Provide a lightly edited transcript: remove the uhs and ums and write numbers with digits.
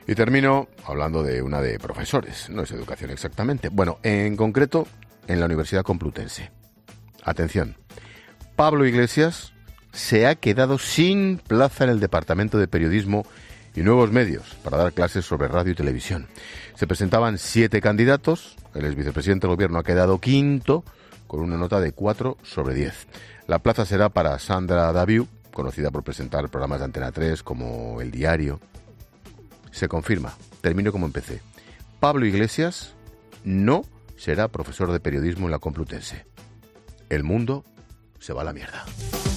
Y termino hablando de una de profesores, no es educación exactamente. Bueno, en concreto, en la Universidad Complutense. Atención, Pablo Iglesias se ha quedado sin plaza en el Departamento de Periodismo y Nuevos Medios para dar clases sobre radio y televisión. Se presentaban 7 candidatos, el exvicepresidente del Gobierno ha quedado quinto, con una nota de 4 sobre 10. La plaza será para Sandra Daviu, conocida por presentar programas de Antena 3 como El Diario. Se confirma, termino como empecé. Pablo Iglesias no será profesor de periodismo en la Complutense. El mundo se va a la mierda.